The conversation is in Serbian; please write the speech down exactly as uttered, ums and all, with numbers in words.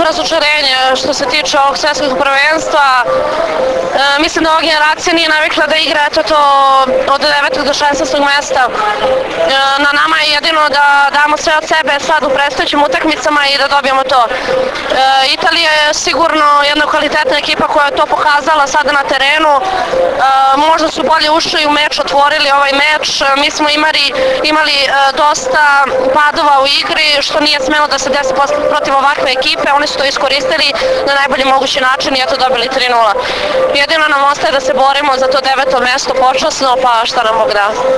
veliko razočarenje što se tiče ovog svetskog prvenstva. E, mislim da ova generacija nije navikla da igra eto to od devetog do šesnaestog mesta. E, na nama je jedino da damo sve od sebe sad u predstojećim utakmicama i da dobijemo to. E, Italija je sigurno jedna kvalitetna ekipa koja je to pokazala sada na terenu. E, možda su bolje ušli u meč, otvorili ovaj meč. E, mi smo imali, imali e, dosta padova u igri, što nije smelo da se desi protiv ovakve ekipe. Oni su to iskoristili na najbolji mogući način i eto dobili tri nula. Jedino nam ostaje da se borimo za to deveto mesto počasno, pa šta nam Bog da.